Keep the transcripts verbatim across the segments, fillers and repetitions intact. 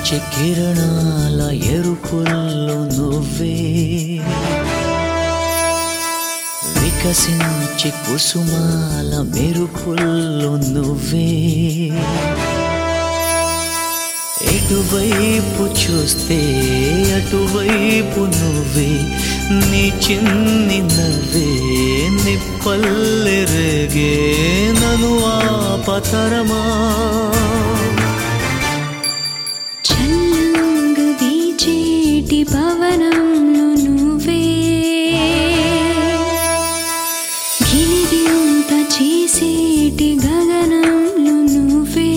వికసించే కిరణాల ఎరుపుల్లో నువ్వే, వికసించే కుసుమాల మెరుపుల్లో నువ్వే, ఎటువైపు చూస్తే అటువైపు నువ్వే, నీ చిన్ని నవ్వే నిప్పల్లె రేగే నను ఆపతరమా. చల్లంగా వీచేటి పవనంలో నువ్వే, గిలిగింత చేసేటి గగనంలో నువ్వే,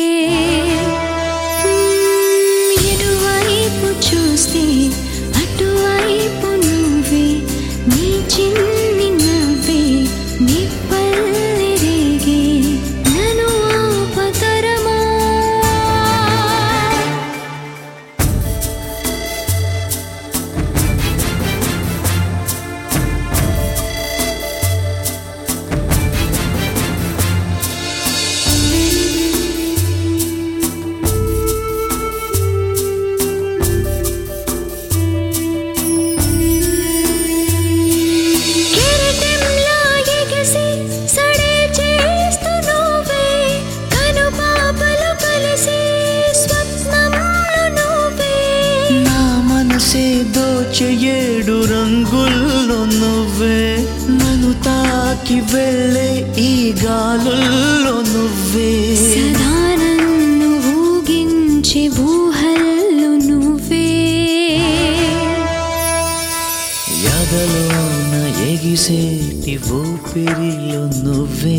ఎటువైపు చూస్తే అటువైపు నువ్వే, నీ చిన్ని నవ్వే నిప్పల్లె రేగే నను ఆపతరమా. కెరటంలా ఎగసి సడే చేస్తూ నువ్వే, కనుపాపలు కలిసి స్వప్నంలో నువ్వే, నా మనసే దోచె ఏడు రంగుల్లో నువ్వే, నన్ను తాకి వెళ్ళే ఈ గాలుల్లో నువ్వే, సదా నన్ను ఊగించే ఊహల్లో నువ్వే, ఎదలోన ఎగిసేటి ఊపిరిలో నువ్వే,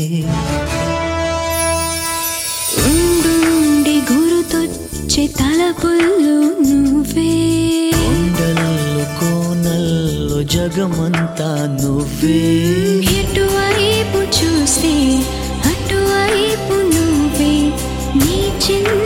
ఉండుండి గురుతొచ్చే తలపుల్లో నువ్వే, కొండల్లో కోనల్లో జగమంతా నువ్వే, ఎటువైపు చూస్తే అటువైపు నువ్వే, నీ చిన్న